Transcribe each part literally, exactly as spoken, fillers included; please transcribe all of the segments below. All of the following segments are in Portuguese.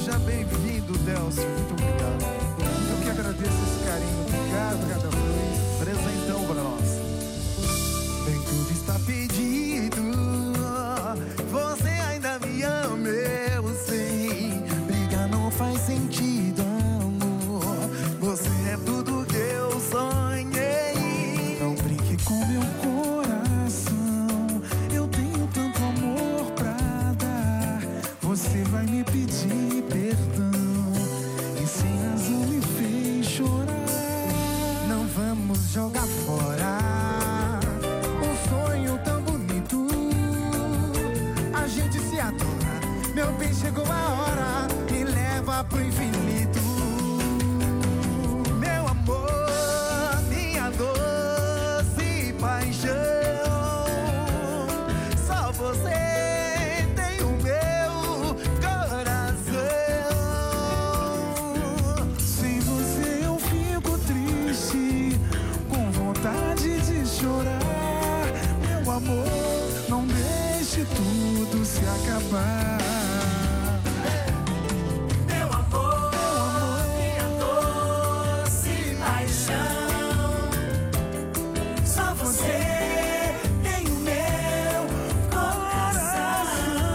Seja bem-vindo, Delcio. Muito obrigado. Eu que agradeço esse carinho. Obrigado, obrigado, Luiz. Presentão pra nós. Bem, tudo está pedido. Você ainda me ama, eu sei. Brigar não faz sentido, amor. Você é tudo que eu sonhei. Não brinque com meu coração. Eu tenho tanto amor pra dar. Você vai me pedir perdão e sem razão me fez chorar. Não vamos jogar fora um sonho tão bonito. A gente se adora. Meu bem, chegou a hora. Me leva pro infinito. Meu amor, minha doce paixão. Só você tem o meu coração. Sem você eu fico triste, com vontade de chorar. Meu amor, não deixe tudo se acabar. Meu amor, minha doce paixão. Só você tem o meu coração.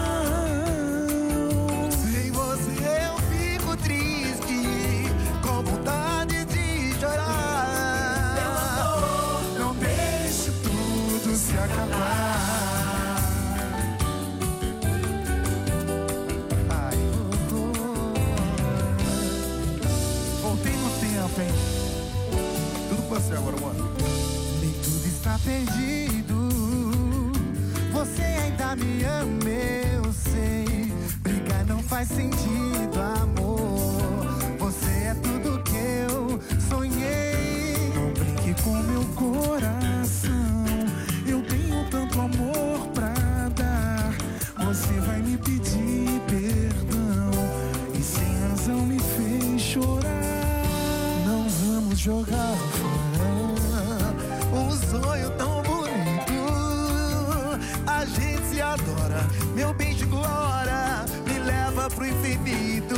Sem você eu fico triste, com vontade de chorar. Meu amor, não deixe tudo se acabar. Ai, oh, oh. Voltei no tempo, hein? Tudo com você agora, mano. Nem tudo está perdido. Você ainda me ama, eu sei. Brigar não faz sentido, amor. Você é tudo que eu sonhei. Não brinque com meu coração. Eu tenho tanto amor pra dar. Você vai me pedir perdão e sem razão me fez chorar. Não vamos jogar fora um sonho tão bonito. A gente se adora. Meu bem, chegou a hora. Me leva pro infinito.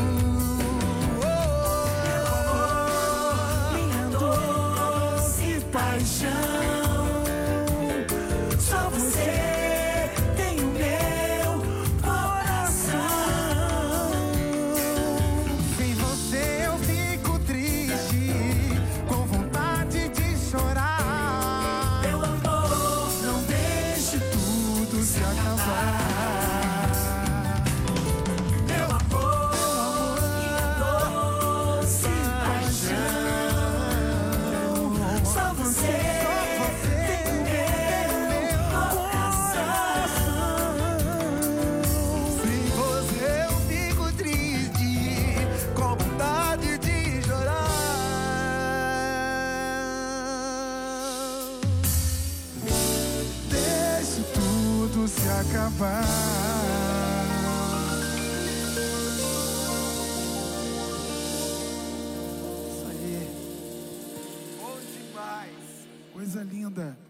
minha doce paixão. Só você tem o meu coração. Sem você eu fico triste, com vontade de chorar. Meu amor, Não deixe tudo se acabar. meu amor, minha doce paixão. Só você tem o meu coração. Sem você eu fico triste, com vontade de chorar. Deixe tudo se acabar. Isso aí. Bom demais. Coisa linda.